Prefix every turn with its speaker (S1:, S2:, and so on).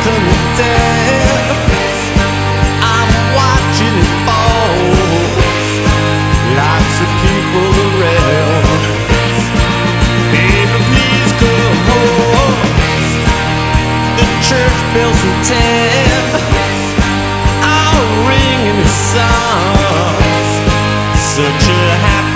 S1: coming down. I'm watching it fall. Lots of people around. Baby, please come home. The church bells in town are ringing a song. Such a